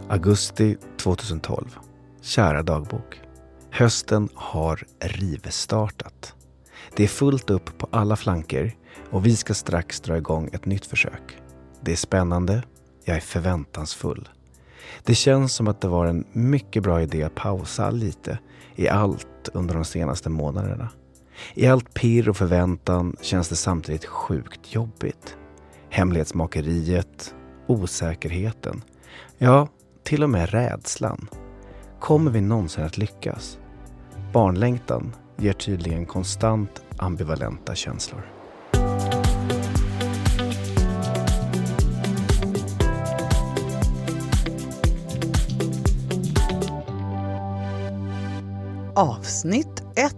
Augusti 2012. Kära dagbok. Hösten har rivstartat. Det är fullt upp på alla flanker och vi ska strax dra igång ett nytt försök. Det är spännande, jag är förväntansfull. Det känns som att det var en mycket bra idé att pausa lite i allt under de senaste månaderna. I allt pirr och förväntan känns det samtidigt sjukt jobbigt. Hemlighetsmakeriet, osäkerheten, ja, till och med rädslan. Kommer vi någonsin att lyckas? Barnlängtan ger tydligen konstant ambivalenta känslor. Avsnitt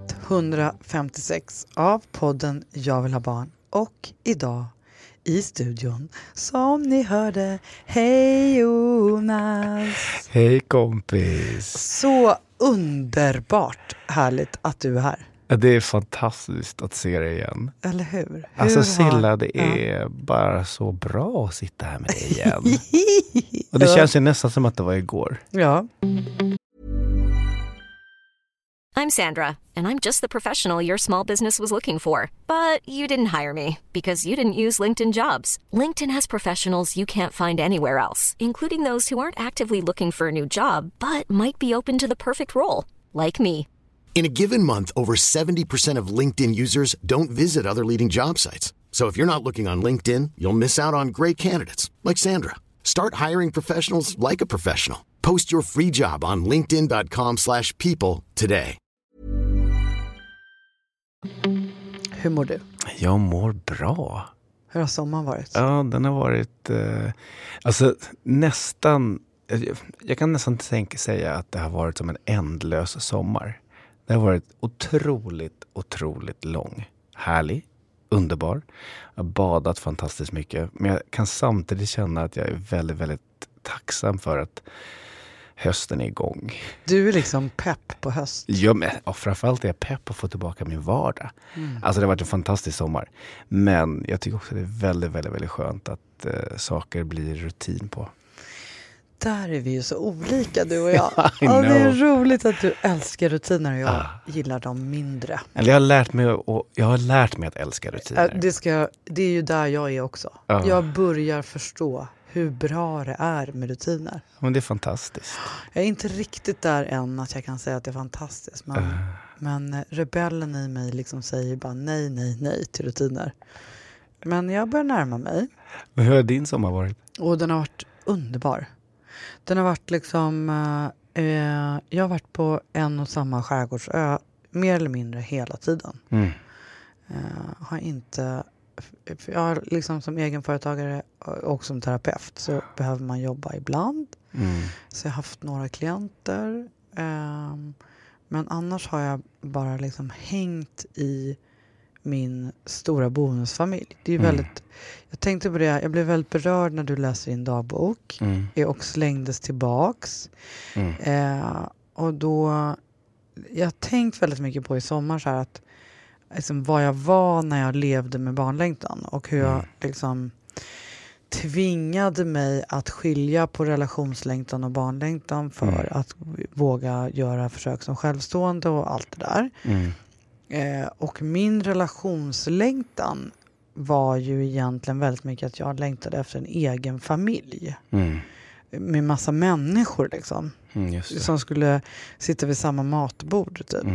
156 av podden Jag vill ha barn. Och idag i studion, som ni hörde, hej Jonas! Hej kompis! Så underbart härligt att du är här. Det är fantastiskt att se dig igen. Eller hur? Alltså Silla, det är bara så bra att sitta här med dig igen. Och det känns ju nästan som att det var igår. Ja. I'm Sandra, and I'm just the professional your small business was looking for. But you didn't hire me because you didn't use LinkedIn Jobs. LinkedIn has professionals you can't find anywhere else, including those who aren't actively looking for a new job, but might be open to the perfect role, like me. In a given month, over 70% of LinkedIn users don't visit other leading job sites. So if you're not looking on LinkedIn, you'll miss out on great candidates like Sandra. Start hiring professionals like a professional. Post your free job on linkedin.com/people today. Hur mår du? Jag mår bra. Hur har sommaren varit? Ja, den har varit... nästan... Jag kan nästan säga att det har varit som en ändlös sommar. Det har varit otroligt lång. Härlig, underbar. Jag har badat fantastiskt mycket. Men jag kan samtidigt känna att jag är väldigt tacksam för att hösten är igång. Du är liksom pepp på höst. Ja, men framförallt är jag pepp på att få tillbaka min vardag. Alltså det har varit en fantastisk sommar. Men jag tycker också att det är väldigt skönt att saker blir rutin på. Där är vi ju så olika, du och jag. I Ja, det är know. roligt att du älskar rutiner och jag gillar dem mindre. Eller jag har lärt mig att älska rutiner. Det är ju där jag är också. Jag börjar förstå hur bra det är med rutiner. Men det är fantastiskt. Jag är inte riktigt där än att jag kan säga att det är fantastiskt. Men rebellen i mig liksom säger bara nej till rutiner. Men jag börjar närma mig. Men hur har din sommar varit? Och den har varit underbar. Den har varit liksom... jag har varit på en och samma skärgårdsö mer eller mindre hela tiden. Har inte... Jag liksom som egenföretagare och som terapeut så behöver man jobba ibland. Så jag har haft några klienter. Men annars har jag bara liksom hängt i min stora bonusfamilj. Det är väldigt... Jag tänkte på det. Jag blev väldigt berörd när du läste din dagbok. Och slängdes tillbaks. Och då... Jag har tänkt väldigt mycket på i sommar så här att liksom vad jag var när jag levde med barnlängtan och hur jag liksom tvingade mig att skilja på relationslängtan och barnlängtan för att våga göra försök som självstående och allt det där. Och min relationslängtan var ju egentligen väldigt mycket att jag längtade efter en egen familj. Med massa människor liksom. Som skulle sitta vid samma matbord typ.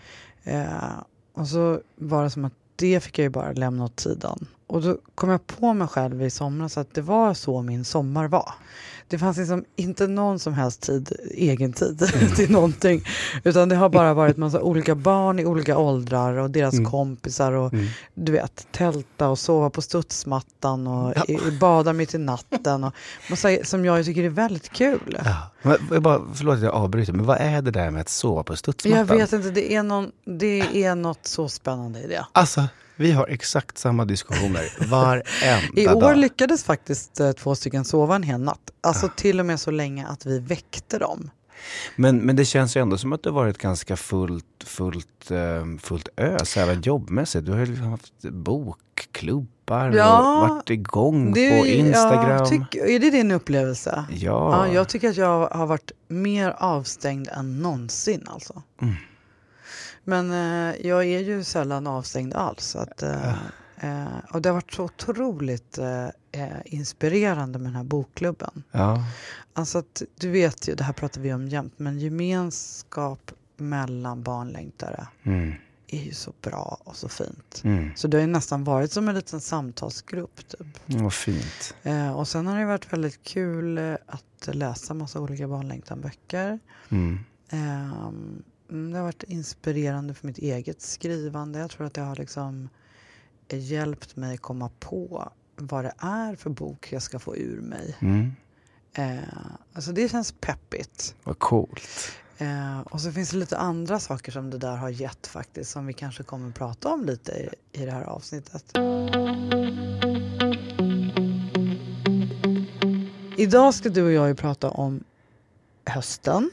Och så var det som att det fick jag ju bara lämna åt sidan. Och då kom jag på mig själv i somras att det var så min sommar var. Det fanns liksom inte någon som helst egen tid till någonting. Utan det har bara varit massa olika barn i olika åldrar och deras kompisar och du vet, tälta och sova på studsmattan och bada mitt i natten och som jag tycker är väldigt kul. Ja. Men, förlåt att jag avbryter, men vad är det där med att sova på studsmattan? Jag vet inte, det är något så spännande i det. Alltså, vi har exakt samma diskussioner varenda I år dag. lyckades faktiskt 2 stycken sova en hel natt. Alltså till och med så länge att vi väckte dem. Men det känns ju ändå som att det har varit ganska fullt ös även jobbmässigt. Du har ju liksom haft bokklubbar och varit igång på Instagram. Är det din upplevelse? Ja. Jag tycker att jag har varit mer avstängd än någonsin alltså. Men jag är ju sällan avstängd alls. Och det har varit så otroligt inspirerande med den här bokklubben. Ja. Alltså att, du vet ju, det här pratar vi om jämt, men gemenskap mellan barnlängtare är ju så bra och så fint. Så det har ju nästan varit som en liten samtalsgrupp typ. Vad fint. Och sen har det varit väldigt kul att läsa massa olika barnlängtanböcker. Det har varit inspirerande för mitt eget skrivande. Jag tror att det har liksom hjälpt mig komma på vad det är för bok jag ska få ur mig. Alltså det känns peppigt. Vad coolt. Och så finns det lite andra saker som det där har gett faktiskt, som vi kanske kommer att prata om lite i det här avsnittet. Idag ska du och jag ju prata om hösten.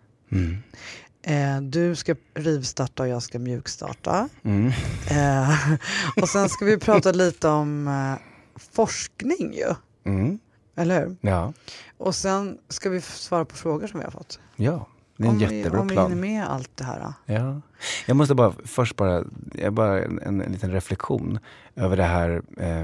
Du ska rivstarta och jag ska mjukstarta. Och sen ska vi prata lite om forskning ju. Eller hur? Ja. Och sen ska vi svara på frågor som vi har fått. Ja, det är en jättebra plan. Om vi hinner med allt det här. Ja. Jag måste bara en liten reflektion över det här,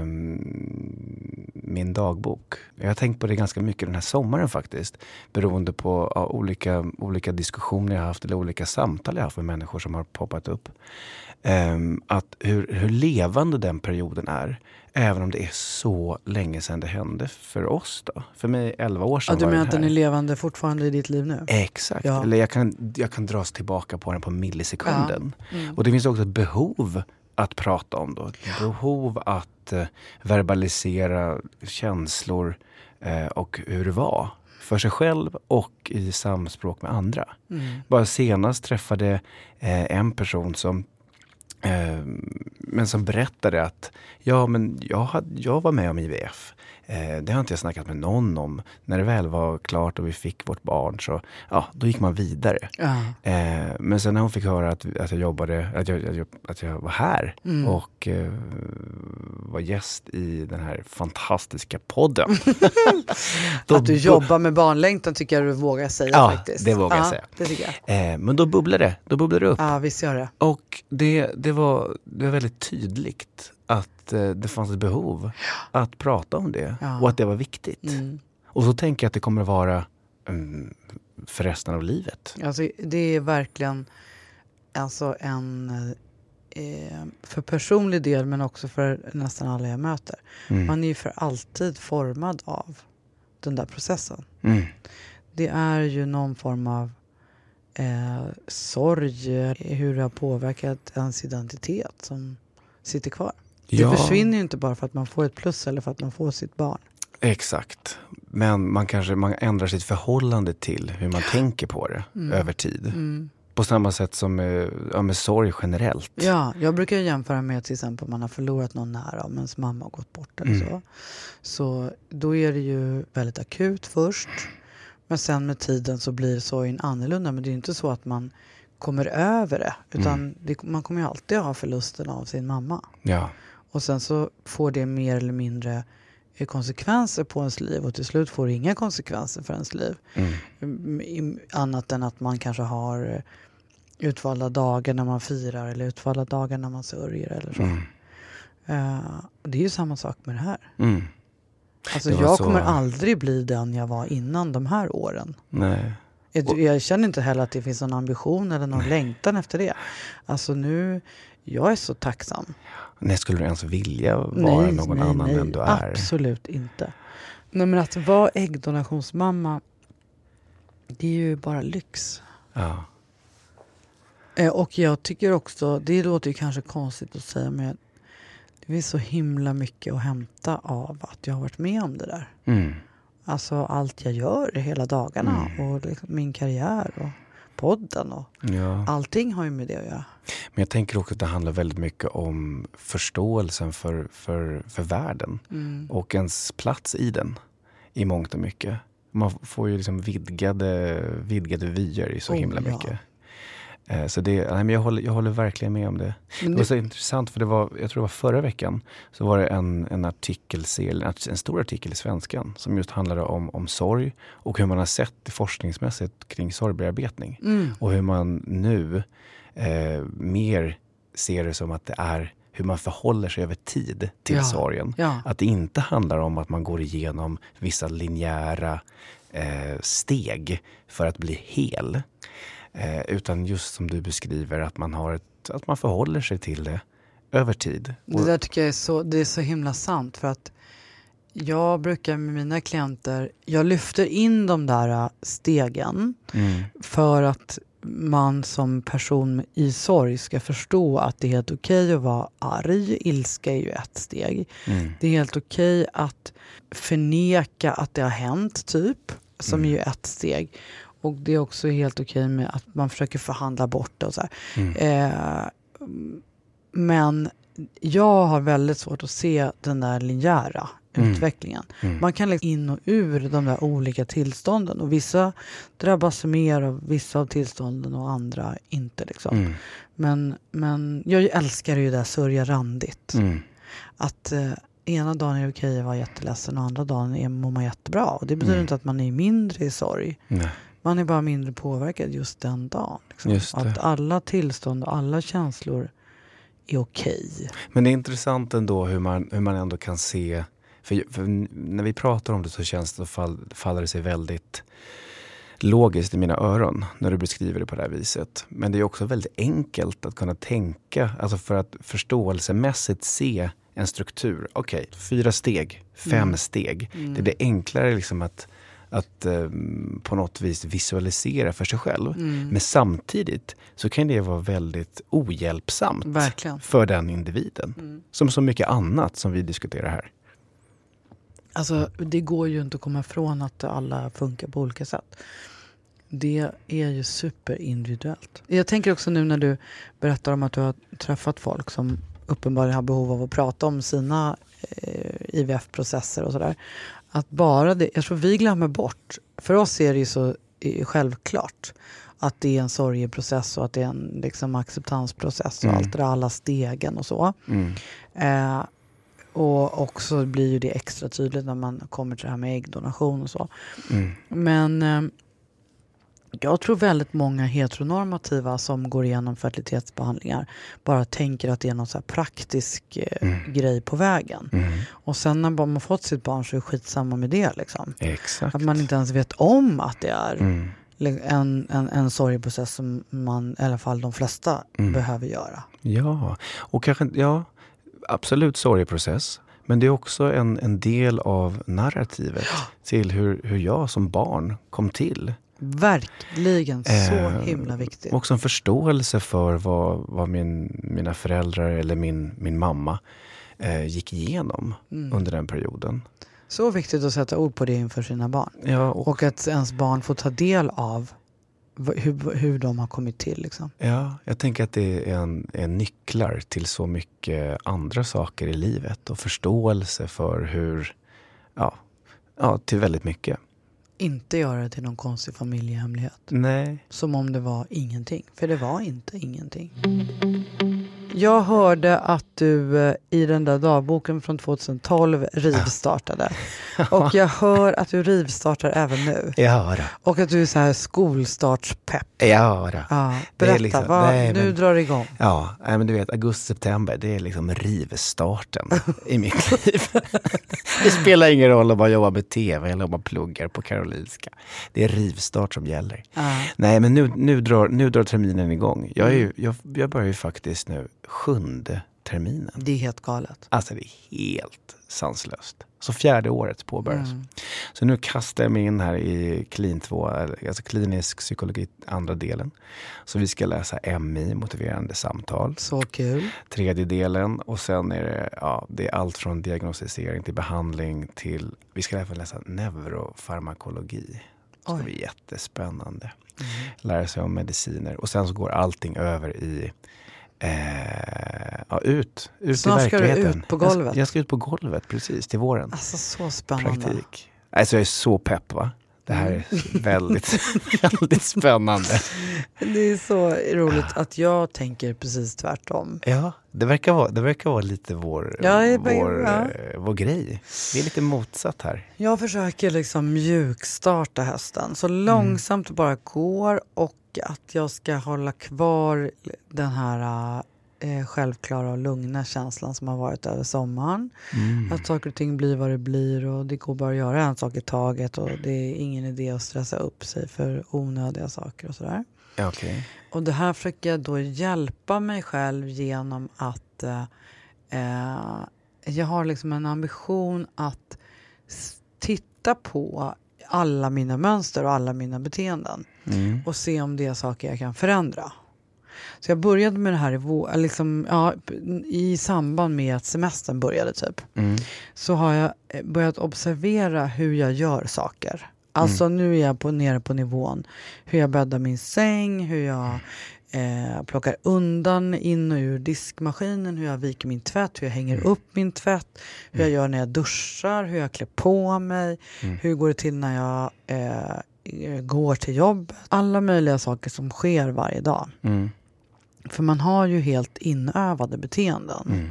min dagbok. Jag har tänkt på det ganska mycket den här sommaren faktiskt. Beroende på olika diskussioner jag har haft eller olika samtal jag har haft med människor som har poppat upp. Att hur levande den perioden är. Även om det är så länge sedan det hände för oss då. För mig 11 år sedan. Ja, du menar att den är levande fortfarande i ditt liv nu? Exakt. Ja. Eller jag kan dras tillbaka på den på millisekunden. Ja. Och det finns också ett behov att prata om då. Ett behov att verbalisera känslor och hur det var. För sig själv och i samspråk med andra. Bara senast träffade en person som berättade att jag var med om IVF. Det har inte jag snackat med någon om. När det väl var klart och vi fick vårt barn så då gick man vidare. Men sen när hon fick höra att jag jobbade, att jag var här och var gäst i den här fantastiska podden. Att du jobbar med barnlängtan tycker jag du vågar säga faktiskt. Det vågar jag säga. Det tycker jag. Men då bubblar det upp. Ja, visst gör det. Och det var väldigt tydligt att det fanns ett behov att prata om det och att det var viktigt. Och så tänker jag att det kommer att vara för resten av livet. Alltså, det är verkligen en för personlig del, men också för nästan alla jag möter. Man är ju för alltid formad av den där processen. Det är ju någon form av sorg, hur det har påverkat ens identitet som sitter kvar. Det försvinner ju inte bara för att man får ett plus eller för att man får sitt barn. Exakt. Men man ändrar sitt förhållande till hur man tänker på det över tid. På samma sätt som med sorg generellt. Ja, jag brukar jämföra med till exempel om man har förlorat någon nära, om ens mamma har gått bort eller så. Så då är det ju väldigt akut först. Men sen med tiden så blir sorgen annorlunda. Men det är ju inte så att man kommer över det. Utan man kommer ju alltid ha förlusten av sin mamma. Ja. Och sen så får det mer eller mindre konsekvenser på ens liv. Och till slut får det inga konsekvenser för ens liv. Annat än att man kanske har utvalda dagar när man firar. Eller utvalda dagar när man sörjer eller så. Det är ju samma sak med det här. Alltså jag kommer aldrig bli den jag var innan de här åren. Nej. Jag känner inte heller att det finns någon ambition eller någon längtan efter det. Alltså nu, jag är så tacksam. Nej, skulle du ens vilja vara någon annan än du är? Absolut inte. Nej, men att vara äggdonationsmamma, det är ju bara lyx. Ja. Och jag tycker också, det låter ju kanske konstigt att säga, men det finns så himla mycket att hämta av att jag har varit med om det där. Alltså allt jag gör hela dagarna och liksom min karriär och podden och allting har ju med det att göra. Men jag tänker också att det handlar väldigt mycket om förståelsen för världen och ens plats i den i mångt och mycket. Man får ju liksom vidgade vyer i så himla mycket. Så jag håller verkligen med om det. Det var så intressant för jag tror det var förra veckan så var det en artikelserie, en stor artikel i Svenskan som just handlade om sorg och hur man har sett det forskningsmässigt kring sorgbearbetning. Och hur man nu mer ser det som att det är hur man förhåller sig över tid till sorgen. Ja. Att det inte handlar om att man går igenom vissa linjära steg för att bli hel. Utan just som du beskriver att man förhåller sig till det över tid. Det där tycker jag är så himla sant, för att jag brukar med mina klienter, jag lyfter in de där stegen för att man som person i sorg ska förstå att det är helt okej att vara arg. Ilska är ju ett steg. Det är helt okej att förneka att det har hänt typ, som är ju ett steg. Och det är också helt okej med att man försöker förhandla bort det och så här. Men jag har väldigt svårt att se den där linjära utvecklingen. Man kan liksom in och ur de där olika tillstånden. Och vissa drabbas mer av vissa av tillstånden och andra inte. Liksom. Men jag älskar ju det där sörja randigt. Att ena dagen är det okej att vara jätteledsen och andra dagen mår man jättebra. Och det betyder inte att man är mindre i sorg. Nej. Man är bara mindre påverkad just den dagen. Liksom. Just att alla tillstånd och alla känslor är okej. Men det är intressant ändå hur man ändå kan se. För när vi pratar om det så känns det faller det sig väldigt logiskt i mina öron när du beskriver det på det här viset. Men det är också väldigt enkelt att kunna tänka, alltså för att förståelsemässigt se en struktur. Okej, 4 steg, 5 steg. Det blir enklare liksom att på något vis visualisera för sig själv. Men samtidigt så kan det vara väldigt ohjälpsamt för den individen. Som så mycket annat som vi diskuterar här. Alltså det går ju inte att komma ifrån att alla funkar på olika sätt. Det är ju superindividuellt. Jag tänker också nu när du berättar om att du har träffat folk som uppenbarligen har behov av att prata om sina IVF-processer och sådär. Att bara det, jag tror vi glömmer bort. För oss är det ju så självklart att det är en sorgeprocess och att det är en liksom acceptansprocess och allt det där, alla stegen och så. Och också blir ju det extra tydligt när man kommer till det här med äggdonation och så. Men jag tror väldigt många heteronormativa som går igenom fertilitetsbehandlingar bara tänker att det är någon så här praktisk grej på vägen. Och sen när man fått sitt barn så är det skitsamma med det. Liksom. Exakt. Att man inte ens vet om att det är en sorgeprocess som man, i alla fall de flesta, behöver göra. Ja, och kanske, absolut sorgeprocess. Men det är också en del av narrativet till hur jag som barn kom till. Verkligen, så himla viktigt. Också en förståelse för vad mina föräldrar eller min mamma gick igenom under den perioden. Så viktigt att sätta ord på det inför sina barn. Ja, och att ens barn får ta del av hur de har kommit till. Liksom. Ja, jag tänker att det är nycklar till så mycket andra saker i livet. Och förståelse för till väldigt mycket. Inte göra det till någon konstig familjehemlighet. Nej. Som om det var ingenting. För det var inte ingenting. Jag hörde att du i den där dagboken från 2012 rivstartade. Och jag hör att du rivstartar även nu. Ja då. Och att du är så här skolstartspepp. Ja då. Ja, berätta, liksom, nu drar det igång. Ja, men du vet, augusti-september, det är liksom rivstarten i mitt liv. Det spelar ingen roll om man jobbar med tv eller om man pluggar på Karolinska. Det är rivstart som gäller. Nej, men nu drar terminen igång. Jag börjar ju faktiskt nu 7:e terminen. Det är helt galet. Alltså det är helt sanslöst. Så 4:e året påbörjas. Så nu kastar jag mig in här i klin 2, alltså klinisk psykologi, andra delen. Så vi ska läsa MI, motiverande samtal. Så kul. 3:e delen, och sen är det är allt från diagnostisering till behandling till, vi ska även läsa neurofarmakologi. Det ska bli jättespännande. Lära sig om mediciner. Och sen så går allting över i ut snart i verkligheten. Ska du ut på golvet. Jag ska ut på golvet precis till våren. Alltså så spännande. Praktik. Alltså jag är så pepp, va? Det här är väldigt, väldigt spännande. Det är så roligt att jag tänker precis tvärtom. Ja, det verkar vara lite vår grej. Vi är lite motsatt här. Jag försöker liksom mjukstarta hösten så långsamt det bara går, och att jag ska hålla kvar den här självklara och lugna känslan som har varit över sommaren. Att saker och ting blir vad det blir, och det går bara att göra en sak i taget, och det är ingen idé att stressa upp sig för onödiga saker och sådär. Okay. Och det här försöker jag då hjälpa mig själv genom att jag har liksom en ambition att titta på alla mina mönster och alla mina beteenden och se om det är saker jag kan förändra. Så jag började med det här i samband med att semestern började typ. Så har jag börjat observera hur jag gör saker. Alltså nu är jag nere på nivån hur jag bäddar min säng, hur jag plockar undan in och ur diskmaskinen, hur jag viker min tvätt, hur jag hänger upp min tvätt, hur jag gör när jag duschar, hur jag klär på mig, hur går det till när jag går till jobb. Alla möjliga saker som sker varje dag. För man har ju helt inövade beteenden.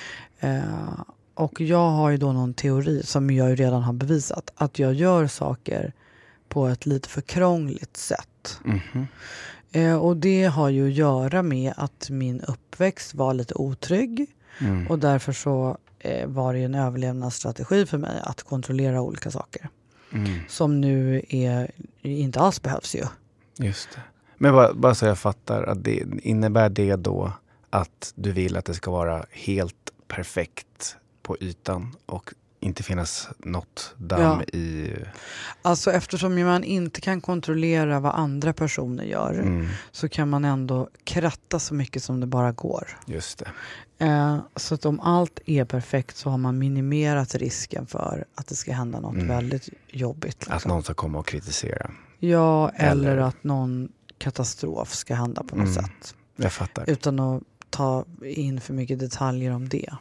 Och jag har ju då någon teori som jag ju redan har bevisat. Att jag gör saker på ett lite för krångligt sätt. Och det har ju att göra med att min uppväxt var lite otrygg. Och därför så var det en överlevnadsstrategi för mig att kontrollera olika saker. Som nu inte alls behövs ju. Just det. Men bara så jag fattar, att innebär det då att du vill att det ska vara helt perfekt på ytan och inte finnas något damm i... Alltså eftersom man inte kan kontrollera vad andra personer gör så kan man ändå kratta så mycket som det bara går. Just det. Så att om allt är perfekt så har man minimerat risken för att det ska hända något väldigt jobbigt. Liksom. Att någon ska komma och kritisera. Ja, eller att någon katastrof ska hända på något sätt. Jag fattar. Utan att ta in för mycket detaljer om det.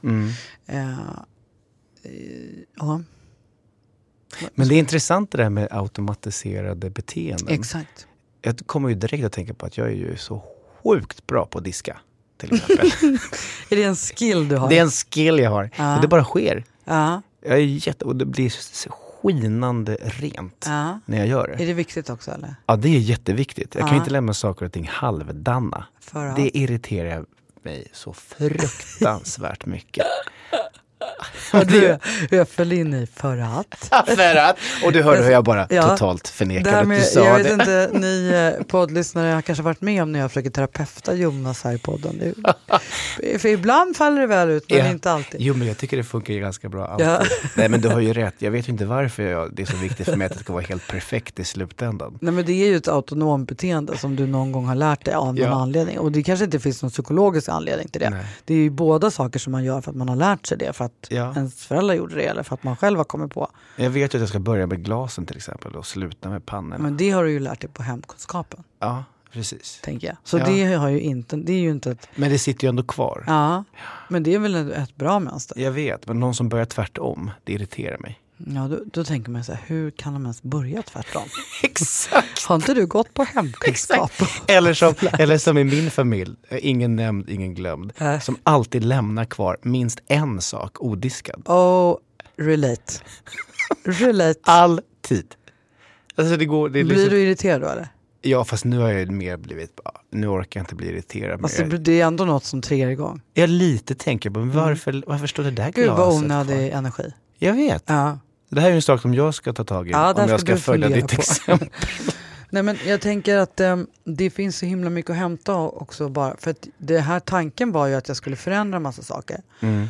Ja. Men det är intressant det där med automatiserade beteenden. Exakt. Jag kommer ju direkt att tänka på att jag är ju så sjukt bra på att diska, till exempel. Är det en skill du har? Det är en skill jag har. Och det bara sker. Ja. Jag är och det blir skinande rent när jag gör det. Är det viktigt också eller? Ja, det är jätteviktigt. Jag kan inte lämna saker och ting halvdanna. Det irriterar mig så fruktansvärt mycket. Jag föll in i för att. Och du hörde hur jag bara totalt förnekade att du sa det. Jag vet inte, ni poddlyssnare har kanske varit med om när jag försöker terapeuta Jonas här i podden. För ibland faller det väl ut, men inte alltid. Jo, men jag tycker det funkar ganska bra alltid. Nej, men du har ju rätt. Jag vet ju inte varför det är så viktigt för mig att det ska vara helt perfekt i slutändan. Nej, men det är ju ett autonomt beteende som du någon gång har lärt dig av någon anledning. Och det kanske inte finns någon psykologisk anledning till det. Nej. Det är ju båda saker som man gör för att man har lärt sig det. För att ens föräldrar gjorde det eller för att man själv har kommit på. Jag vet ju att jag ska börja med glasen till exempel och sluta med pannorna. Men det har du ju lärt dig på hemkunskapen. Ja, precis. Tänker jag. Så det har ju inte, det är ju inte ett... Men det sitter ju ändå kvar. Ja, men det är väl ett bra mönster. Jag vet, men någon som börjar tvärtom, det irriterar mig. Ja, då tänker man så här, hur kan de ens börja tvärtom? Exakt. Har inte du gått på hemkunskap? eller som i min familj, ingen nämnd, ingen glömd, som alltid lämnar kvar minst en sak odiskad. Relate. Alltid. Alltså blir du irriterad då eller? Ja, fast nu har jag mer blivit, nu orkar jag inte bli irriterad. Alltså, det är ändå något som triggar igång. Jag lite tänker på, men varför står det där glaset? Gud vad onödig energi. Jag vet. Ja. Det här är en sak som jag ska ta tag i om jag ska följa ditt exempel. Nej, men jag tänker att det finns så himla mycket att hämta också bara. För att det här tanken var ju att jag skulle förändra en massa saker.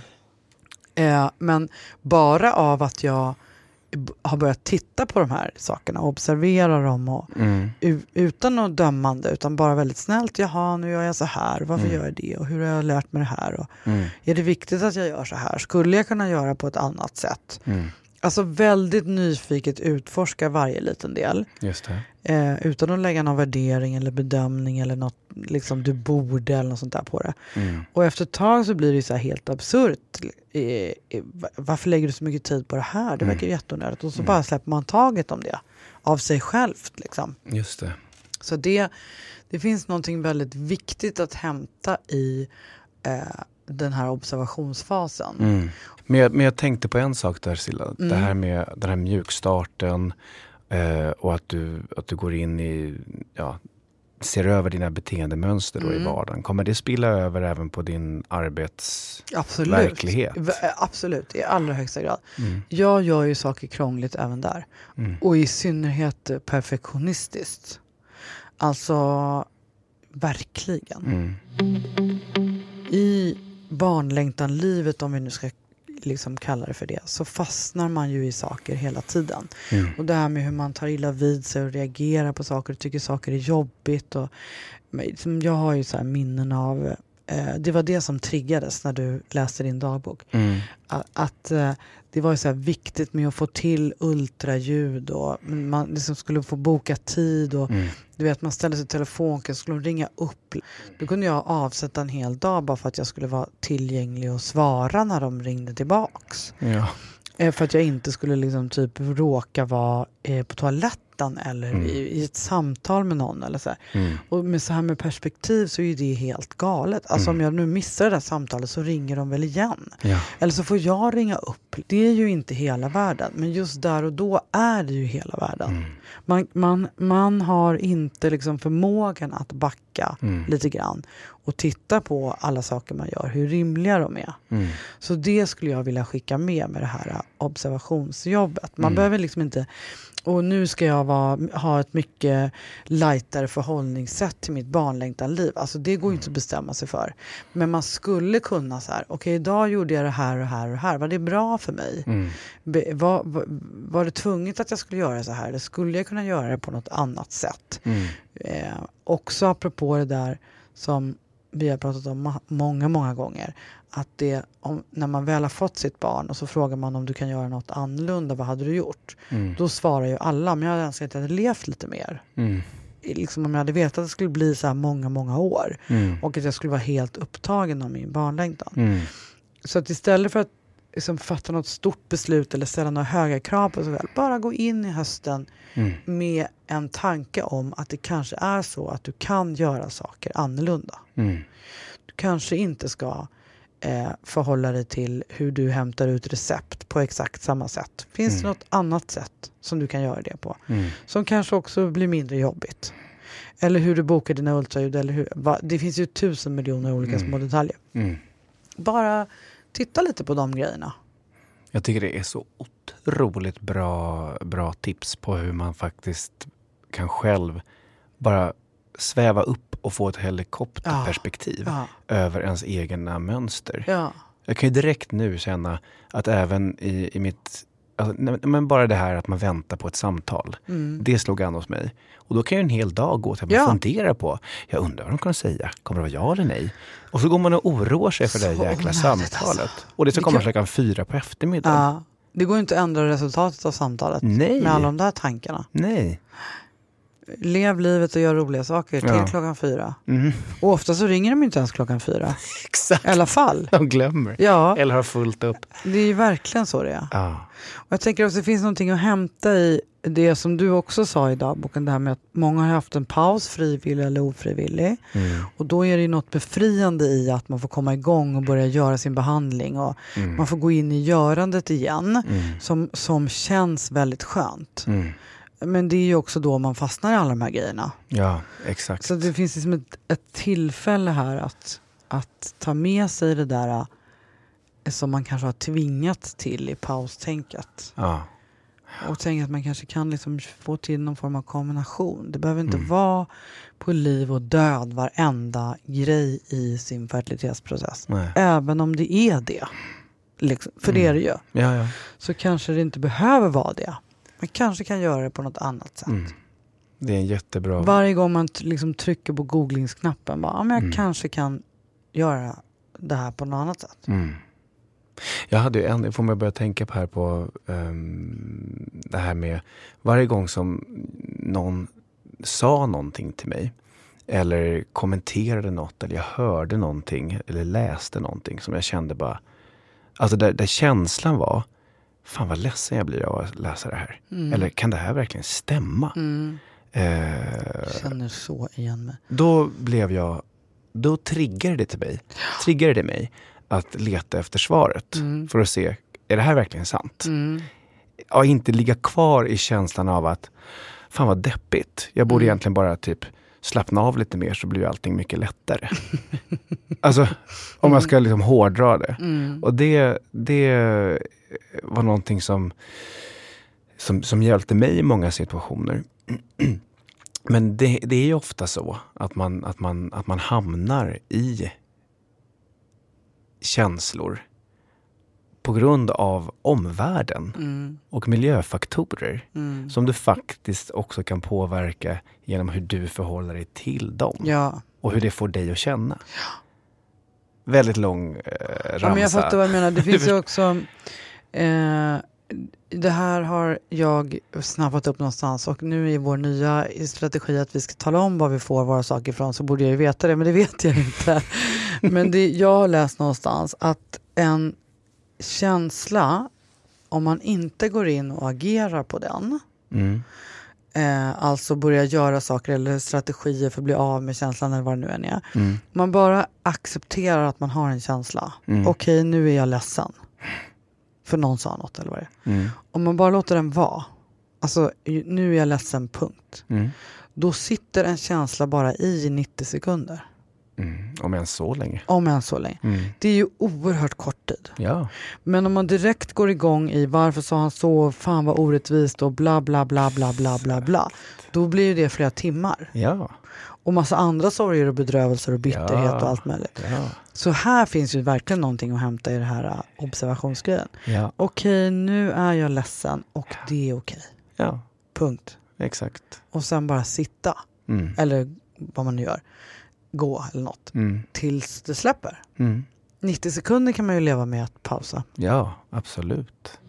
Men bara av att jag har börjat titta på de här sakerna och observera dem och utan något dömande utan bara väldigt snällt, jaha nu gör jag så här, varför gör jag det och hur har jag lärt mig det här och är det viktigt att jag gör så här, skulle jag kunna göra på ett annat sätt Alltså väldigt nyfiket utforska varje liten del. Just det. Utan att lägga någon värdering eller bedömning eller något, liksom du borde eller något sånt där på det. Och efter ett tag så blir det så här helt absurt. Varför lägger du så mycket tid på det här? Det verkar jätteonödigt. Och så bara släpper man taget om det. Av sig självt liksom. Just det. Så det finns någonting väldigt viktigt att hämta i den här observationsfasen. Men jag tänkte på en sak där, Silla. Det här med den här mjukstarten och att du går in i, ser över dina beteendemönster då i vardagen. Kommer det spilla över även på din arbetsverklighet? Absolut, i allra högsta grad. Jag gör ju saker krångligt även där. Och i synnerhet perfektionistiskt. Alltså, verkligen. I barnlängtanlivet, om vi nu ska liksom kalla det för det, så fastnar man ju i saker hela tiden. Och det här med hur man tar illa vid sig och reagerar på saker och tycker saker är jobbigt. Och, jag har ju så här minnen av det var det som triggades när du läste din dagbok. Att det var ju så här viktigt med att få till ultraljud och man liksom skulle få boka tid och du vet, man ställde sig i telefonkön, skulle ringa upp. Då kunde jag avsätta en hel dag bara för att jag skulle vara tillgänglig och svara när de ringde tillbaks. Ja. För att jag inte skulle liksom typ råka vara på toaletten eller i ett samtal med någon eller så här. Och med så här med perspektiv så är det helt galet. Alltså om jag nu missar det där samtalet så ringer de väl igen. Ja. Eller så får jag ringa upp. Det är ju inte hela världen. Men just där och då är det ju hela världen. Man har inte liksom förmågan att backa lite grann och titta på alla saker man gör, hur rimliga de är. Så det skulle jag vilja skicka med det här observationsjobbet. Man behöver liksom inte, och nu ska jag ha ett mycket lightare förhållningssätt till mitt barnlängtanliv. Alltså det går ju inte att bestämma sig för. Men man skulle kunna så här, okej, idag gjorde jag det här och här och här. Var det bra för mig? Var det tvunget att jag skulle göra så här? Eller skulle jag kunna göra det på något annat sätt? Också apropå det där som vi har pratat om många gånger. Att när man väl har fått sitt barn och så frågar man om du kan göra något annorlunda, vad hade du gjort? Då svarar ju alla, men jag hade önskat att jag hade levt lite mer. Liksom om jag hade vetat att det skulle bli så här många år. Och att jag skulle vara helt upptagen av min barnlängtan. Så att istället för att liksom fatta något stort beslut eller ställa några höga krav på sig själv, bara gå in i hösten med en tanke om att det kanske är så att du kan göra saker annorlunda. Du kanske inte ska förhålla dig till hur du hämtar ut recept på exakt samma sätt. Finns det något annat sätt som du kan göra det på? Som kanske också blir mindre jobbigt. Eller hur du bokar dina ultraljud. Eller det finns ju 1000 miljoner olika små detaljer. Bara titta lite på de grejerna. Jag tycker det är så otroligt bra tips på hur man faktiskt kan själv bara sväva upp och få ett helikopterperspektiv över ens egna mönster. Ja. Jag kan ju direkt nu känna att även i mitt... Alltså, men bara det här att man väntar på ett samtal. Det slog an hos mig. Och då kan ju en hel dag gå till att man funderar på, jag undrar vad de kan säga. Kommer det vara ja eller nej? Och så går man och oroar sig för det jäkla samtalet. Alltså. Och det ska komma klockan 4 på eftermiddagen. Ja. Det går inte att ändra resultatet av samtalet. Nej. Med alla de där tankarna. Nej. Lev livet och gör roliga saker till klockan 4. Och ofta så ringer de inte ens klockan 4. Exakt. I alla fall. De glömmer. Ja. Eller har fullt upp. Det är ju verkligen så det är. Ja. Och jag tänker också att det finns någonting att hämta i det som du också sa i dagboken. Det här med att många har haft en paus, frivillig eller ofrivillig. Och då är det ju något befriande i att man får komma igång och börja göra sin behandling. Och man får gå in i görandet igen. Som känns väldigt skönt. Men det är ju också då man fastnar i alla de här grejerna. Ja, exakt. Så det finns liksom ett tillfälle här att ta med sig det där som man kanske har tvingat till i paustänket. Ja. Och tänka att man kanske kan liksom få till någon form av kombination. Det behöver inte vara på liv och död varenda grej i sin fertilitetsprocess. Nej. Även om det är det. Liksom, för det är det ju. Ja. Så kanske det inte behöver vara det. Man kanske kan göra det på något annat sätt. Det är en jättebra... Varje gång man liksom trycker på googlingsknappen. Men jag kanske kan göra det här på något annat sätt. Jag hade ju det får man börja tänka på här på det här med varje gång som någon sa någonting till mig eller kommenterade något eller jag hörde någonting eller läste någonting som jag kände bara, alltså där känslan var, fan vad ledsen jag blir av att läsa det här. Eller kan det här verkligen stämma? Jag känner så igen mig. Då triggade det mig att leta efter svaret för att se, är det här verkligen sant? Ja, inte ligga kvar i känslan av att fan vad deppigt. Jag borde egentligen bara typ slappna av lite mer så blir ju allting mycket lättare. Alltså, om man ska liksom hårdra det. Och det var någonting som hjälpte mig i många situationer. Men det är ju ofta så att man hamnar i känslor på grund av omvärlden och miljöfaktorer som du faktiskt också kan påverka genom hur du förhåller dig till dem. Ja. Och hur det får dig att känna. Väldigt lång ramsa. Ja, men jag fattar vad jag menar. Det finns ju också... det här har jag snappat upp någonstans och nu är vår nya strategi att vi ska tala om var vi får våra saker ifrån, så borde jag ju veta det, men det vet jag inte. Men jag har läst någonstans att en känsla, om man inte går in och agerar på den, alltså börjar göra saker eller strategier för att bli av med känslan eller vad det nu än är. Man bara accepterar att man har en känsla. Okej, nu är jag ledsen. För någon sa något eller vad det är. Om man bara låter den vara. Alltså, nu är jag ledsen, punkt. Då sitter en känsla bara i 90 sekunder. Om än så länge. Det är ju oerhört kort tid. Ja. Men om man direkt går igång i varför sa han så, fan vad orättvist och bla bla bla bla bla bla bla. Då blir det flera timmar. Ja. Och massa andra sorger och bedrövelser och bitterhet och allt möjligt. Ja. Så här finns ju verkligen någonting att hämta i det här observationsgrejen. Ja. Okej, nu är jag ledsen och det är okej. Ja. Punkt. Exakt. Och sen bara sitta. Eller vad man nu gör. Gå eller något. Tills det släpper. 90 sekunder kan man ju leva med att pausa. Ja, absolut.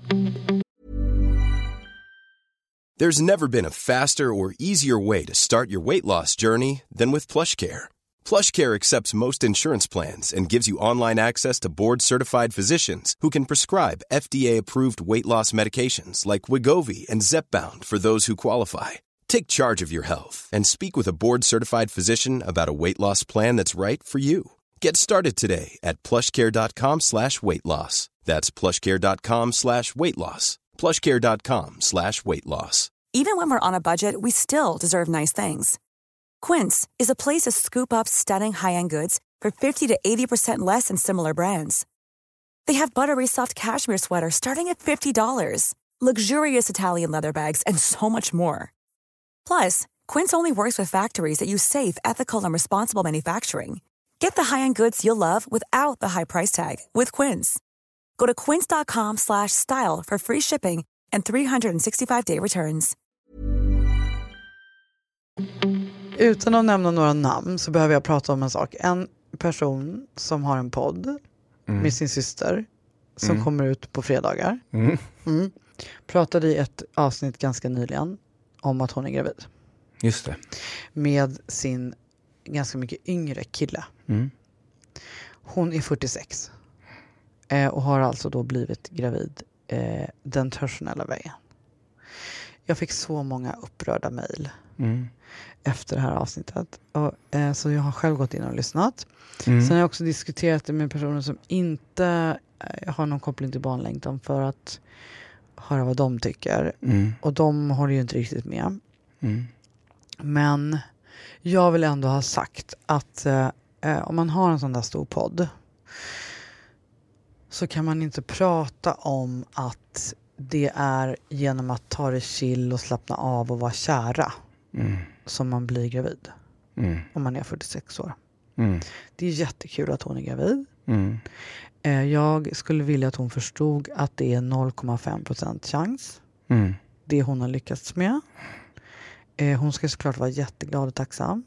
There's never been a faster or easier way to start your weight loss journey than with PlushCare. PlushCare accepts most insurance plans and gives you online access to board-certified physicians who can prescribe FDA-approved weight loss medications like Wegovy and Zepbound for those who qualify. Take charge of your health and speak with a board-certified physician about a weight loss plan that's right for you. Get started today at plushcare.com/weightloss. That's plushcare.com/weightloss. plushcare.com/weightloss. Even when we're on a budget, we still deserve nice things. Quince is a place to scoop up stunning high-end goods for 50 to 80% less than similar brands. They have buttery soft cashmere sweaters starting at $50, luxurious Italian leather bags, and so much more. Plus, Quince only works with factories that use safe, ethical, and responsible manufacturing. Get the high-end goods you'll love without the high price tag with Quince. Go to quince.com/style for free shipping and 365-day returns. Utan att nämna några namn så behöver jag prata om en sak. En person som har en podd med sin syster som kommer ut på fredagar. Pratade i ett avsnitt ganska nyligen om att hon är gravid. Just det. Med sin ganska mycket yngre kille. Hon är 46. Och har alltså då blivit gravid den traditionella vägen. Jag fick så många upprörda mejl efter det här avsnittet. Och, så jag har själv gått in och lyssnat. Sen har jag också diskuterat det med personer som inte har någon koppling till barnlängtan för att höra vad de tycker. Och de håller ju inte riktigt med. Men jag vill ändå ha sagt att om man har en sån där stor podd så kan man inte prata om att det är genom att ta det chill och slappna av och vara kära som man blir gravid. Om man är 46 år. Det är jättekul att hon är gravid. Jag skulle vilja att hon förstod att det är 0,5% chans. Det hon har lyckats med. Hon ska såklart vara jätteglad och tacksam.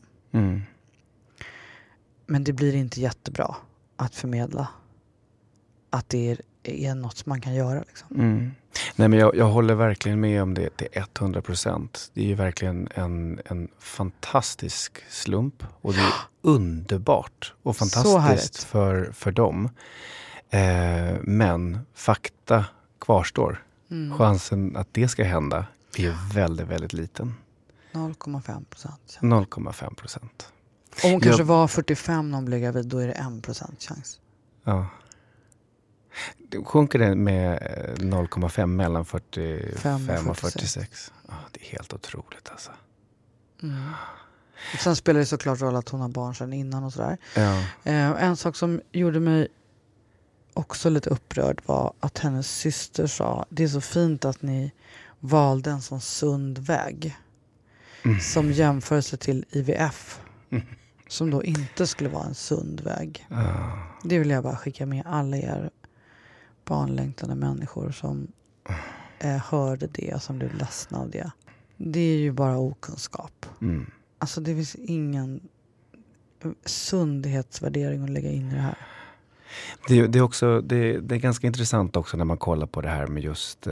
Men det blir inte jättebra att förmedla att det är är något som man kan göra. Liksom. Nej, men jag håller verkligen med om det till 100%. Det är ju verkligen en fantastisk slump. Och det är underbart och fantastiskt för dem. Men fakta kvarstår. Chansen att det ska hända är väldigt, väldigt liten. 0,5%. 0,5%. Om hon kanske var 45 när hon blev gravid, då är det 1% chans. Ja. Sjunker det med 0,5 mellan 45 och 46. Ja, det är helt otroligt alltså. Och sen spelar det såklart roll att hon har barn sedan innan och sådär. Ja. En sak som gjorde mig också lite upprörd var att hennes syster sa, det är så fint att ni valde en sån sund väg. Som jämförelse till IVF. Som då inte skulle vara en sund väg. Det vill jag bara skicka med alla er barnlängtande människor som hörde det, som blev ledsna av det. Det är ju bara okunskap. Alltså det finns ingen sundhetsvärdering att lägga in i det här. Det är ganska intressant också när man kollar på det här med just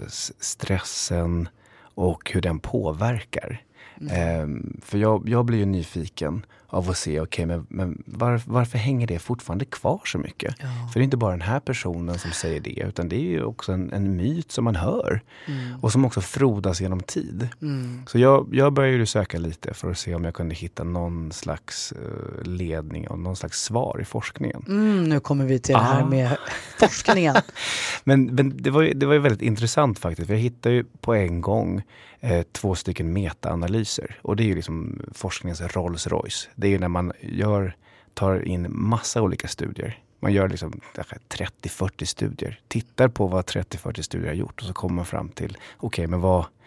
stressen och hur den påverkar. För jag blir ju nyfiken av att se, men varför hänger det fortfarande kvar så mycket? Ja. För det är inte bara den här personen som säger det, utan det är ju också en myt som man hör och som också frodas genom tid. Så jag började ju söka lite för att se om jag kunde hitta någon slags ledning och någon slags svar i forskningen. Nu kommer vi till det här med forskningen. men det var ju väldigt intressant faktiskt. För jag hittade ju på en gång 2 stycken metaanalyser. Och det är ju liksom forskningens Rolls Royce. Det är ju när man tar in massa olika studier. Man gör liksom 30-40 studier. Tittar på vad 30-40 studier har gjort. Och så kommer man fram till, men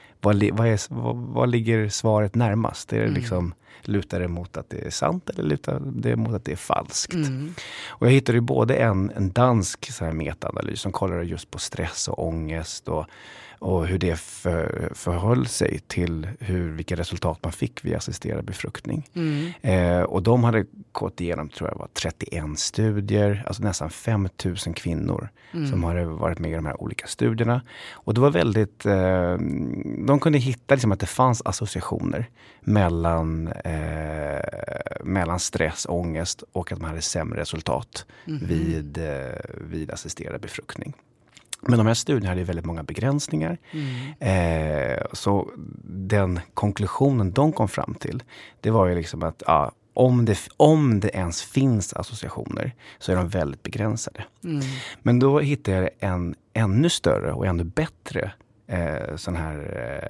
vad ligger svaret närmast? Är det liksom, lutar det mot att det är sant eller lutar det mot att det är falskt? Och jag hittade ju både en dansk så här metaanalys som kollar just på stress och ångest och hur det förhöll sig till vilka resultat man fick vid assisterad befruktning. Och de hade gått igenom, tror jag var 31 studier, alltså nästan 5000 kvinnor som hade varit med i de här olika studierna. Och det var väldigt, de kunde hitta liksom att det fanns associationer mellan stress, ångest och att man hade sämre resultat vid assisterad befruktning. Men de här studierna hade väldigt många begränsningar. Så den konklusionen de kom fram till, det var ju liksom att om det ens finns associationer så är de väldigt begränsade. Men då hittade jag en ännu större och ännu bättre sån här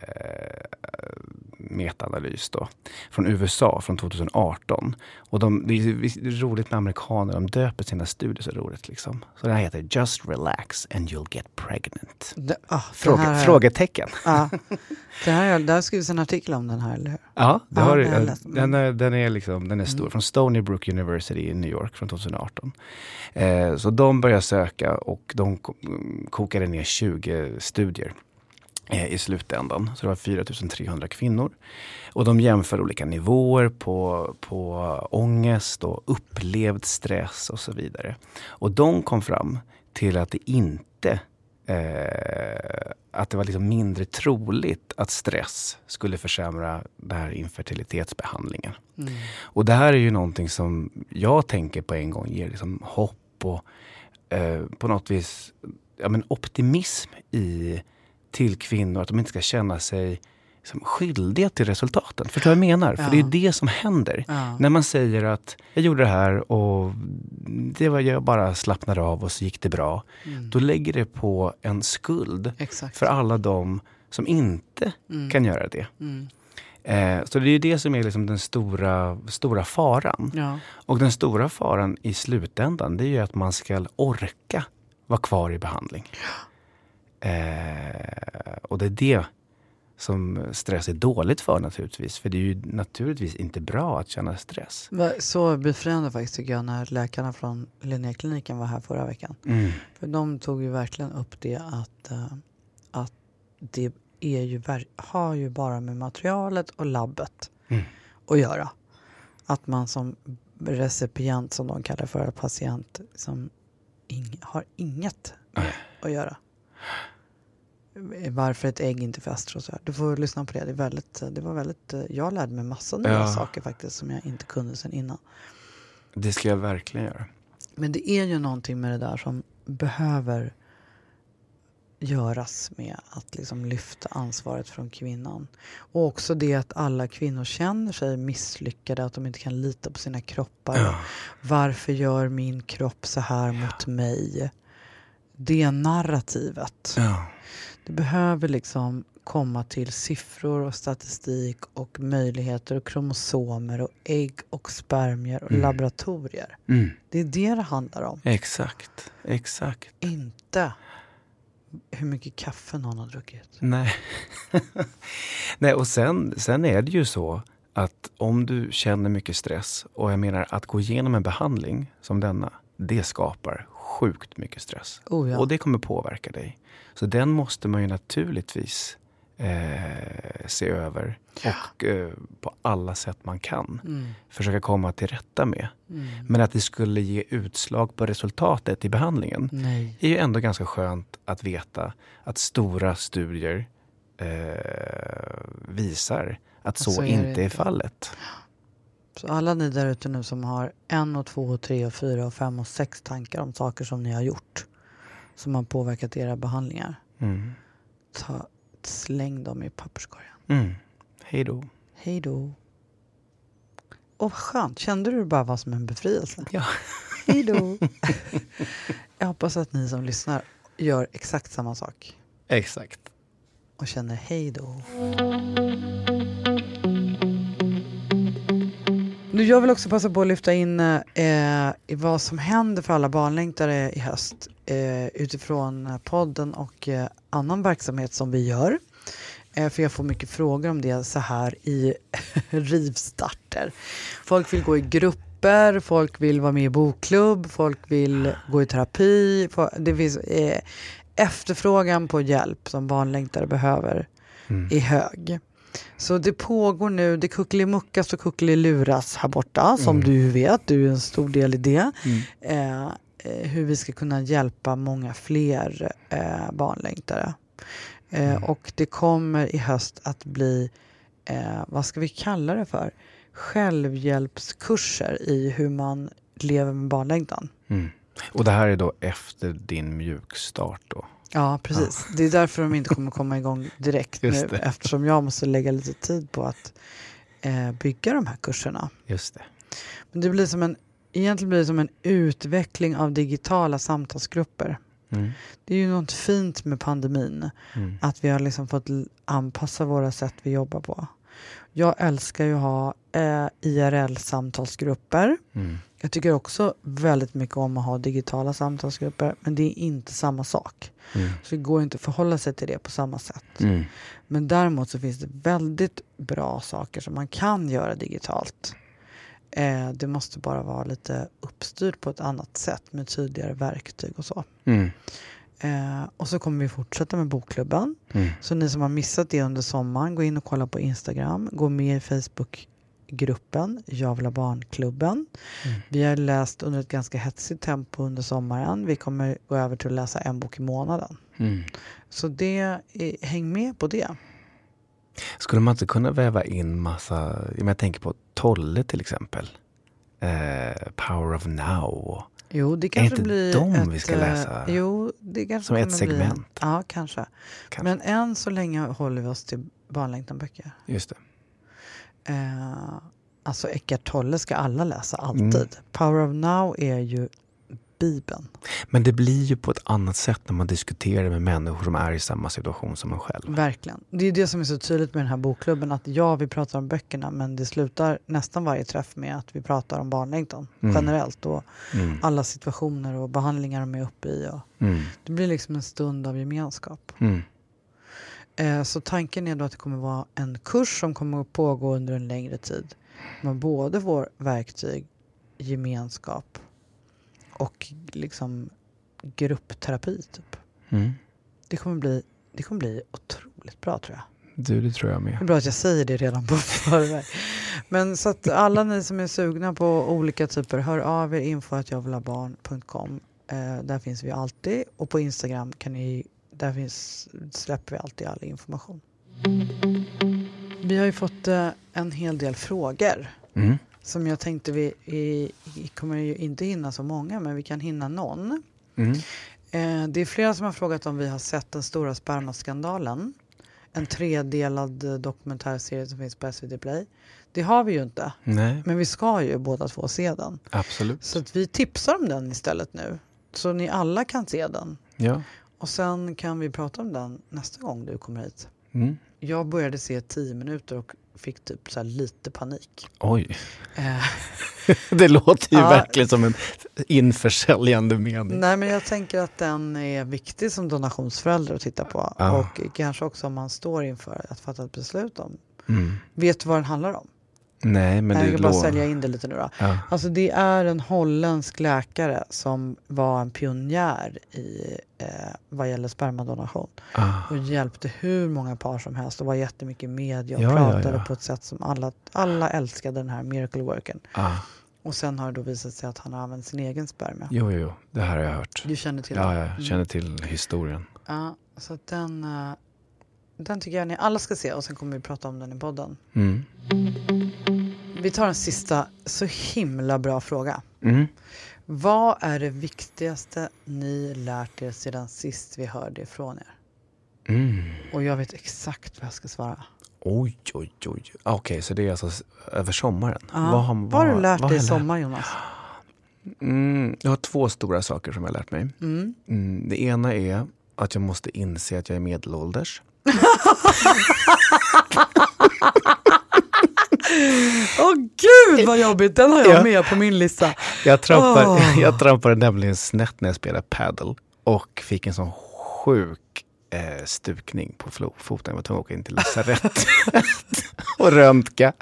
metaanalys då, från USA från 2018. Och det är roligt med amerikaner, de döper sina studier så roligt liksom. Så den här heter Just Relax and You'll Get Pregnant. Frågetecken. Det har skrivits en artikel om den här, eller hur? Ja, den är stor. Från Stony Brook University i New York från 2018. Så de började söka och de kokade ner 20 studier i slutändan. Så det var 4300 kvinnor. Och de jämför olika nivåer på ångest och upplevd stress och så vidare. Och de kom fram till att det inte att det var liksom mindre troligt att stress skulle försämra den här infertilitetsbehandlingen. Och det här är ju någonting som jag tänker på en gång ger liksom hopp och på något vis optimism till kvinnor, att de inte ska känna sig som skyldiga till resultaten. Förstår vad jag menar? För det är det som händer. När man säger att jag gjorde det här och jag bara slappnade av och så gick det bra. Då lägger det på en skuld för alla de som inte kan göra det. Så det är det som är liksom den stora faran. Och den stora faran i slutändan, det är ju att man ska orka vara kvar i behandling. Och det är det som stress är dåligt för naturligtvis. För det är ju naturligtvis inte bra att känna stress. Så befriande faktiskt tycker jag när läkarna från Linnékliniken var här förra veckan. För de tog ju verkligen upp det att det har ju bara med materialet och labbet att göra. Att man som recipient, som de kallar för patient, som har inget med att göra. Varför ett ägg inte fäster och så här. Du får lyssna på det. Det var väldigt, jag lärde mig massa nya saker faktiskt som jag inte kunde sedan innan. Det ska jag verkligen göra. Men det är ju någonting med det där som behöver göras med att liksom lyfta ansvaret från kvinnan. Och också det att alla kvinnor känner sig misslyckade, att de inte kan lita på sina kroppar. Ja. Varför gör min kropp så här mot mig? Det narrativet. Ja. Det behöver liksom komma till siffror och statistik och möjligheter och kromosomer och ägg och spermier och laboratorier. Mm. Det är det handlar om. Exakt. Inte hur mycket kaffe någon har druckit. Nej. Nej, och sen är det ju så att om du känner mycket stress, och jag menar att gå igenom en behandling som denna, det skapar sjukt mycket stress. Oh ja. Och det kommer påverka dig. Så den måste man ju naturligtvis se över och på alla sätt man kan försöka komma till rätta med. Men att det skulle ge utslag på resultatet i behandlingen är ju ändå ganska skönt att veta att stora studier visar att så inte är fallet. Så alla ni där ute nu som har 1, 2, 3, 4, 5 och 6 tankar om saker som ni har gjort som har påverkat era behandlingar. Släng dem i papperskorgen. Hej då. Hej då. Vad skönt. Kände du bara var som en befrielse? Ja. Hej då. Jag hoppas att ni som lyssnar gör exakt samma sak. Exakt. Och känner hej då. Nu jag vill också passa på att lyfta in i vad som händer för alla barnlängtare i höst utifrån podden och annan verksamhet som vi gör. För jag får mycket frågor om det så här i rivstarter. Folk vill gå i grupper, folk vill vara med i bokklubb, folk vill gå i terapi. Det finns efterfrågan på hjälp som barnlängtare behöver är hög. Så det pågår nu, det kuckelimuckas och kuckeliluras här borta, som du vet, du är en stor del i det. Hur vi ska kunna hjälpa många fler barnlängtare. Och det kommer i höst att bli, vad ska vi kalla det för? Självhjälpskurser i hur man lever med barnlängtan. Och det här är då efter din mjukstart då? Ja, precis. Det är därför de inte kommer komma igång direkt nu. Eftersom jag måste lägga lite tid på att bygga de här kurserna. Just det. Men det blir egentligen blir det som en utveckling av digitala samtalsgrupper. Det är ju något fint med pandemin. Att vi har liksom fått anpassa våra sätt vi jobbar på. Jag älskar ju att ha IRL-samtalsgrupper. Jag tycker också väldigt mycket om att ha digitala samtalsgrupper. Men det är inte samma sak. Så det går inte att förhålla sig till det på samma sätt. Men däremot så finns det väldigt bra saker som man kan göra digitalt. Det måste bara vara lite uppstyrt på ett annat sätt med tydligare verktyg och så. Och så kommer vi fortsätta med bokklubben. Så ni som har missat det under sommaren, gå in och kolla på Instagram. Gå med i Facebookgruppen Jag vill ha barnklubben. Vi har läst under ett ganska hetsigt tempo under sommaren. Vi kommer gå över till att läsa en bok i månaden. Så häng med på det. Skulle man inte kunna väva in massa, jag tänker på Tolle till exempel. Power of Now. Jo, det kanske blir de vi ska läsa? Jo, det kanske som ett segment. Ja, kanske. Men än så länge håller vi oss till barnlängtanböcker. Just det. Alltså Eckart Tolle ska alla läsa alltid. Power of Now är ju Bibeln. Men det blir ju på ett annat sätt när man diskuterar med människor som är i samma situation som en själv. Verkligen. Det är det som är så tydligt med den här bokklubben. Att vi pratar om böckerna, men det slutar nästan varje träff med att vi pratar om barnlängtan generellt. Och alla situationer och behandlingar de är uppe i. Och det blir liksom en stund av gemenskap. Så tanken är då att det kommer vara en kurs som kommer att pågå under en längre tid. Man både får verktyg, gemenskap och liksom gruppterapi typ. Det kommer bli otroligt bra, tror jag. Det tror jag med. Det är bra att jag säger det redan på förväg. Men så att alla ni som är sugna på olika typer, hör av er info@javvillabarn.com Där finns vi alltid. Och på Instagram släpper vi alltid all information. Vi har ju fått en hel del frågor. Som jag tänkte vi kommer ju inte hinna så många, men vi kan hinna någon. Det är flera som har frågat om vi har sett den stora spermaskandalen. En 3-delad dokumentärserie som finns på SVT Play. Det har vi ju inte. Nej. Men vi ska ju båda två se den. Absolut. Så att vi tipsar om den istället nu. Så ni alla kan se den. Ja. Och sen kan vi prata om den nästa gång du kommer hit. Jag började se 10 minuter och fick typ så här lite panik. Oj. Det låter ju verkligen som en införsäljande mening. Nej, men jag tänker att den är viktig som donationsförälder att titta på. Och kanske också om man står inför att fatta ett beslut om. Vet du vad den handlar om? Nej, men jag kan bara sälja in det lite nu då. Ja. Alltså det är en holländsk läkare som var en pionjär i vad gäller spermadonation. Och hjälpte hur många par som helst och var jättemycket i media och pratade på ett sätt som alla älskade den här miracle worken. Och sen har det då visat sig att han har använt sin egen sperma. Jo, det här har jag hört. Du känner till det? Ja, jag känner till historien. Ja, så att den tycker jag ni alla ska se och sen kommer vi prata om den i podden. Vi tar en sista så himla bra fråga. Vad är det viktigaste ni lärt er sedan sist vi hörde ifrån er? Och jag vet exakt vad jag ska svara. Oj. Okej, så det är alltså över sommaren. Vad har du lärt dig i sommar, Jonas? Jag har 2 stora saker som jag har lärt mig. Det ena är att jag måste inse att jag är medelålders. Gud vad jobbigt, den har jag med på min lista. Jag trampade nämligen snett när jag spelade paddle och fick en sån sjuk stukning på foten. Jag var tvungen att åka in till lasarett och röntga.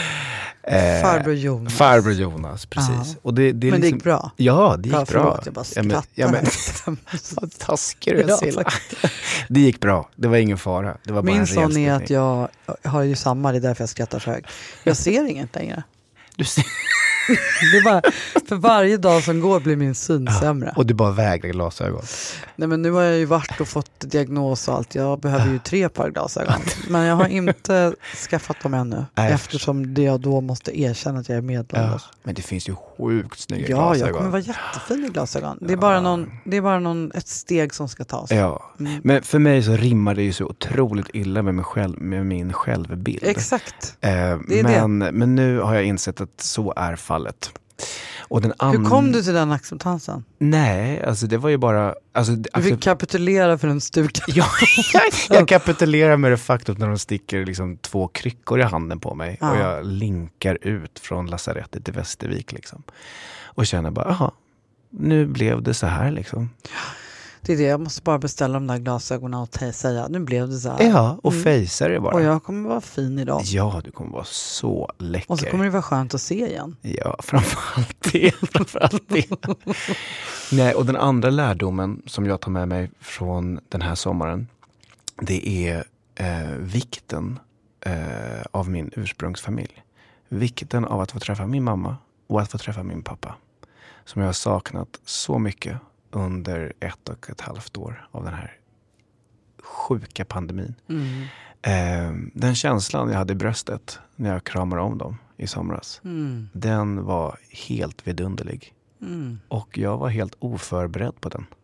Farbror Jonas, precis. Och det men det liksom, gick bra? Ja, det gick bra. Förlåt, jag bara skrattar. Vad taskig du, Silla. Det gick bra, det var ingen fara. Det var bara min son är att jag har ju samma, det är därför jag skrattar så högt. Jag ser inget längre. Du ser... Det är bara, för varje dag som går blir min syn sämre. Och du bara vägrar glasögon. Nej, men nu har jag ju varit och fått diagnos och allt. Jag behöver ju 3 par glasögon. Men jag har inte skaffat dem ännu. Eftersom jag då måste erkänna att jag är medelålders. Men det finns ju sjukt snygga glasögon. Ja, jag kommer vara jättefin i glasögon. Det är bara ett steg som ska tas. Ja, men för mig så rimmar det ju så otroligt illa med min självbild. Exakt. Men nu har jag insett att så är fallet. Och hur kom du till den acceptansen? Nej, alltså det var ju bara... Du fick kapitulera för en stuk. Jag kapitulerar med det faktum när de sticker liksom 2 kryckor i handen på mig. Och jag linkar ut från lasarettet till Västervik liksom. Och känner bara, nu blev det så här liksom. Det är det, jag måste bara beställa de där glasögonen och säga, nu blev det så här. Ja, och fejsa det bara. Och jag kommer vara fin idag. Ja, du kommer vara så läcker. Och så kommer det vara skönt att se igen. Ja, framförallt det. Nej, och den andra lärdomen som jag tar med mig från den här sommaren, det är vikten av min ursprungsfamilj. Vikten av att få träffa min mamma och att få träffa min pappa. Som jag har saknat så mycket under 1,5 år av den här sjuka pandemin. Den känslan jag hade i bröstet när jag kramade om dem i somras, den var helt vidunderlig. Och jag var helt oförberedd på den.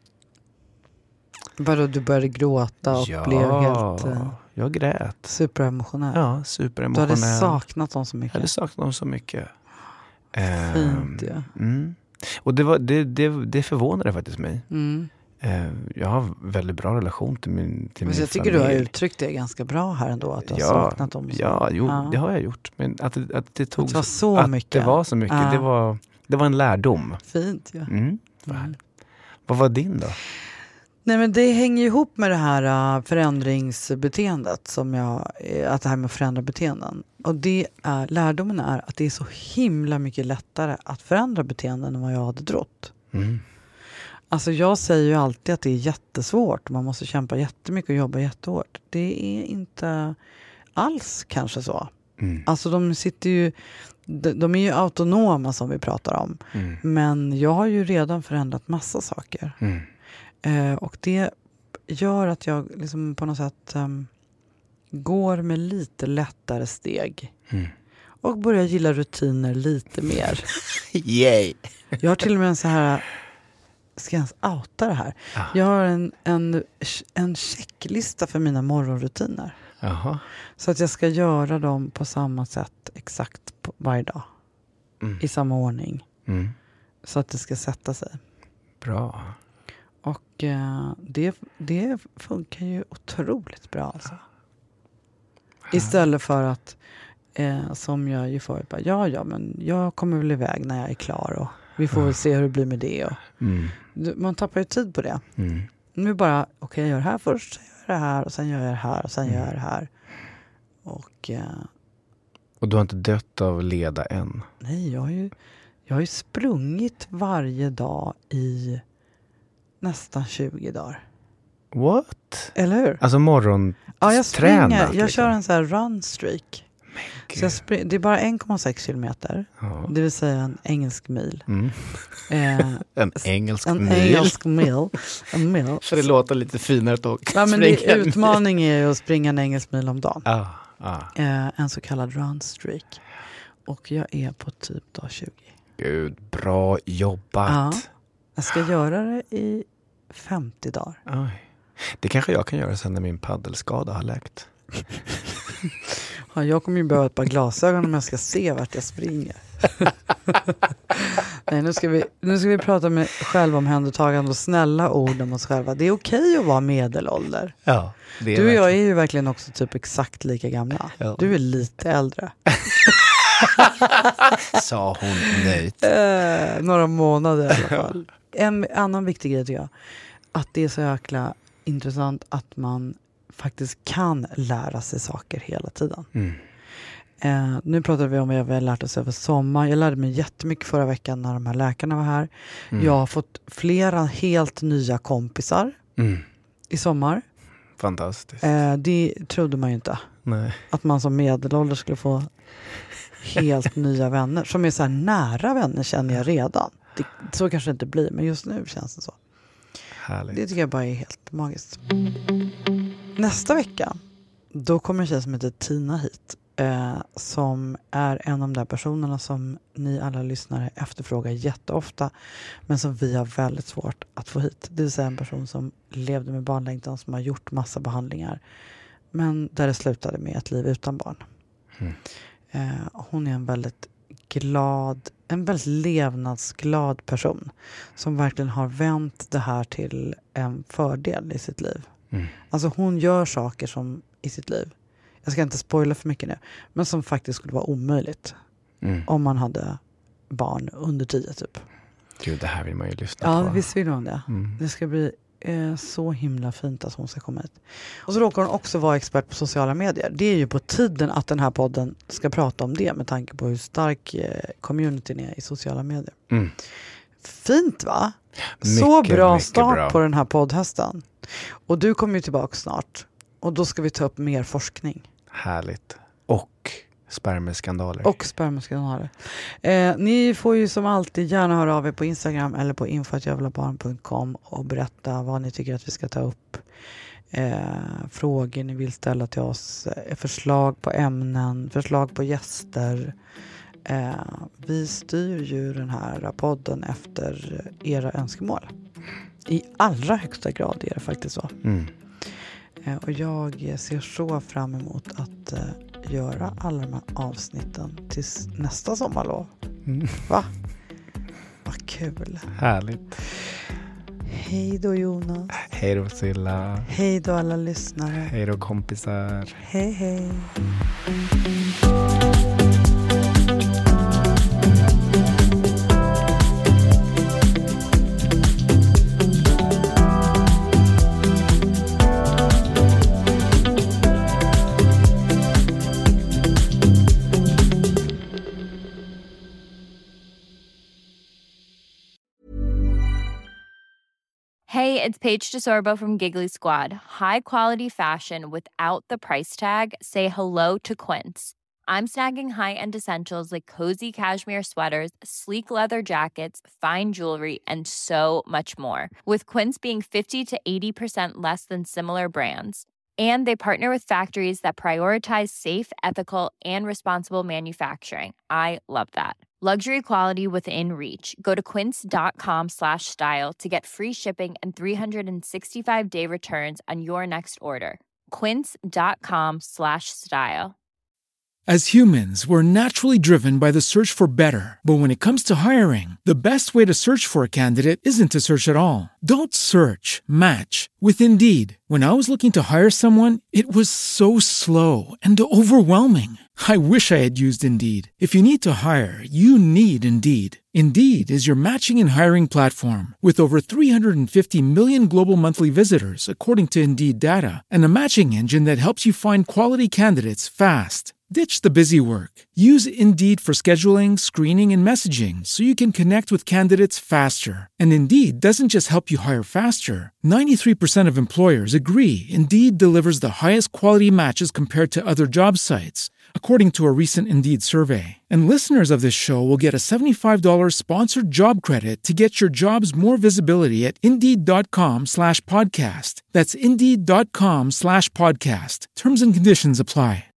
Vadå, du började gråta och blev helt... jag grät. Superemotionell. Ja, superemotionell. Du hade saknat dem så mycket. Jag hade saknat dem så mycket. Fint, ja. Och det förvånade faktiskt mig. Jag har väldigt bra relation till min familj. Jag tycker du har uttryckt det ganska bra här ändå, att du har saknat dem. Det har jag gjort. Men att det tog det var så mycket. Det var så mycket. Det var en lärdom. Fint, ja. Vad var din då? Nej, men det hänger ihop med det här förändringsbeteendet att det här med att förändra beteenden. Och lärdomen är att det är så himla mycket lättare att förändra beteenden än vad jag hade trott. Alltså jag säger ju alltid att det är jättesvårt. Man måste kämpa jättemycket och jobba jättehårt. Det är inte alls kanske så. Alltså de är ju autonoma som vi pratar om. Men jag har ju redan förändrat massa saker. Och det gör att jag liksom på något sätt går med lite lättare steg. Och börjar gilla rutiner lite mer. Yay! Jag har till och med en så här... Ska jag ens outa det här? Jag har en checklista för mina morgonrutiner. Jaha. Så att jag ska göra dem på samma sätt exakt varje dag. I samma ordning. Så att det ska sätta sig. Bra. Och det funkar ju otroligt bra alltså. Istället för att som jag ju förut bara, ja men jag kommer väl iväg när jag är klar och vi får väl se hur det blir med det. Och man tappar ju tid på det. Nu bara, okej, jag gör det här först, sen gör jag det här och sen gör jag det här och sen gör jag det här. Och du har inte dött av leda än? Nej, jag har ju sprungit varje dag i nästan 20 dagar. What? Eller hur? Alltså Ja, jag springer. Jag liksom. kör en sån här run streak. Så det är bara 1,6 kilometer. Det vill säga en engelsk mil. En engelsk en mil. Engelsk mil. En mil. Så det låter lite finare att åka. Ja, men utmaning är ju att springa en engelsk mil om dagen. En så kallad run streak. Och jag är på typ dag 20. Gud, bra jobbat. Ja, jag ska göra det i 50 dagar. Oj. Det kanske jag kan göra sen när min paddelskada har läkt. Ja, jag kommer ju behöva ett par glasögon om jag ska se vart jag springer. Nej, nu ska vi prata med självomhändertagande och snälla ord om oss själva. Det är okej att vara medelålder. Ja, det är du och jag är verkligen. ju verkligen också typ exakt lika gamla. Ja. Du är lite äldre. Sa hon nöjt. Några månader i alla fall. En annan viktig grej tycker jag. Att det är så jäkla intressant att man faktiskt kan lära sig saker hela tiden. Nu pratade vi om vad vi har lärt oss över sommar. Jag lärde mig jättemycket förra veckan när de här läkarna var här. Jag har fått flera helt nya kompisar i sommar. Fantastiskt. Det trodde man ju inte. Nej. Att man som medelålder skulle få helt nya vänner. Som är så här nära vänner känner jag redan. Så kanske det inte blir, men just nu känns det så. Härligt. Det tycker jag bara är helt magiskt. Nästa vecka, då kommer en tjej som heter Tina hit. Som är en av de där personerna som ni alla lyssnare efterfrågar jätteofta. Men som vi har väldigt svårt att få hit. Det vill säga en person som levde med barnlängtan, som har gjort massa behandlingar. Men där det slutade med ett liv utan barn. Hon är en väldigt levnadsglad person. Som verkligen har vänt det här till en fördel i sitt liv. Alltså hon gör saker som i sitt liv. Jag ska inte spoila för mycket nu. Men som faktiskt skulle vara omöjligt. Om man hade barn under 10 typ. Gud, det här vill man ju lyssna på. Ja, visst vill hon det. Det ska bli så himla fint att hon ska komma hit. Och så råkar hon också vara expert på sociala medier. Det är ju på tiden att den här podden ska prata om det. Med tanke på hur stark communityn är i sociala medier. Fint va? Så bra start på den här poddhösten. Och du kommer ju tillbaka snart. Och då ska vi ta upp mer forskning. Härligt. Och spermaskandaler. Ni får ju som alltid gärna höra av er på Instagram eller på info@jövlabarn.com och berätta vad ni tycker att vi ska ta upp. Frågor ni vill ställa till oss. Förslag på ämnen. Förslag på gäster. Vi styr ju den här podden efter era önskemål. I allra högsta grad är det faktiskt så. Och jag ser så fram emot att göra alla de här avsnitten tills nästa sommarlov. Va? Vad kul. Härligt. Hej då Jonas. Hej då Silla. Hej då alla lyssnare. Hej då kompisar. Hej hej. Hey, it's Paige DeSorbo from Giggly Squad. High quality fashion without the price tag. Say hello to Quince. I'm snagging high-end essentials like cozy cashmere sweaters, sleek leather jackets, fine jewelry, and so much more. With Quince being 50 to 80% less than similar brands. And they partner with factories that prioritize safe, ethical, and responsible manufacturing. I love that. Luxury quality within reach. Go to quince.com/style to get free shipping and 365-day returns on your next order. Quince.com/style. As humans, we're naturally driven by the search for better. But when it comes to hiring, the best way to search for a candidate isn't to search at all. Don't search, match with Indeed. When I was looking to hire someone, it was so slow and overwhelming. I wish I had used Indeed. If you need to hire, you need Indeed. Indeed is your matching and hiring platform with over 350 million global monthly visitors, according to Indeed data, and a matching engine that helps you find quality candidates fast. Ditch the busy work. Use Indeed for scheduling, screening, and messaging so you can connect with candidates faster. And Indeed doesn't just help you hire faster. 93% of employers agree Indeed delivers the highest quality matches compared to other job sites, according to a recent Indeed survey. And listeners of this show will get a $75 sponsored job credit to get your jobs more visibility at Indeed.com/podcast. That's Indeed.com/podcast. Terms and conditions apply.